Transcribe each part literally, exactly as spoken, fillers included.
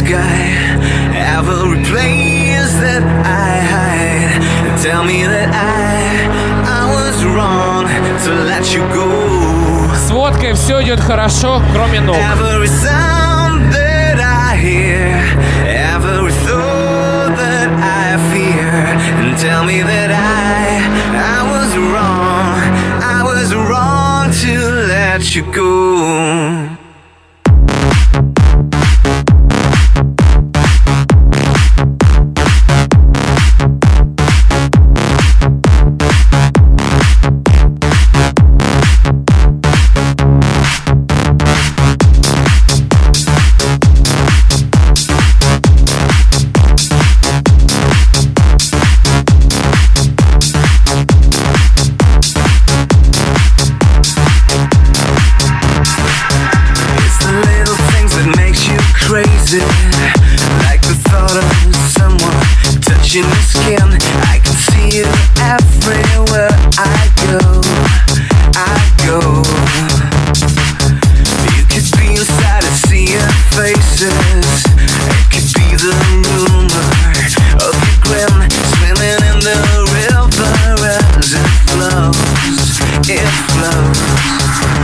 sky, every place that I hide. Tell me that I, I was wrong to let you go. С водкой все идет хорошо, кроме ног. Every sound that I hear, every thought that I fear, and tell me that I, I was wrong, I was wrong to let you go. Like the thought of someone touching your skin. I can see you everywhere I go, I go. You could be inside and see your faces. It could be the rumor of your grin, swimming in the river as it flows, it flows.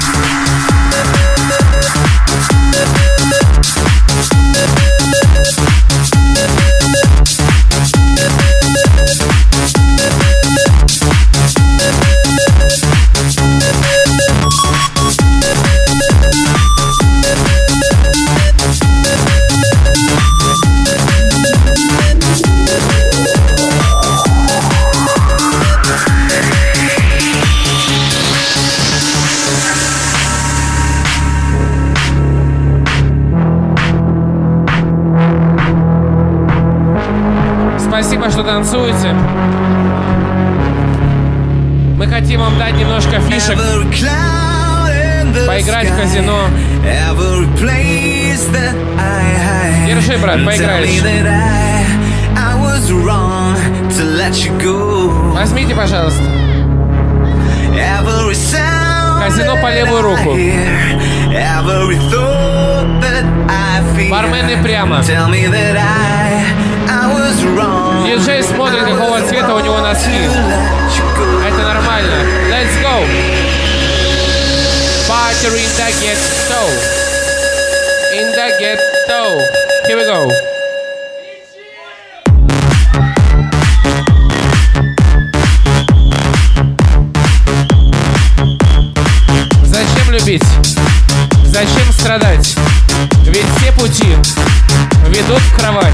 Спасибо, что танцуете. Мы хотим вам дать немножко фишек, поиграть в казино. Держи, брат, поиграешь. Возьмите, пожалуйста. Казино по левую руку. Бармены прямо. Диджей смотрит, какого цвета у него носки. Это нормально. Let's go. Party in the ghetto. In the ghetto. Here we go. Зачем любить? Зачем страдать? Ведь все пути ведут в кровать.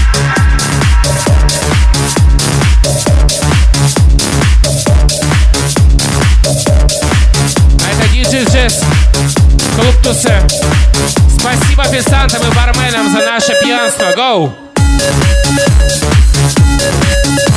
А это диджей Джесс, клуб Тусе. Спасибо официантам и барменам за наше пьянство. Go!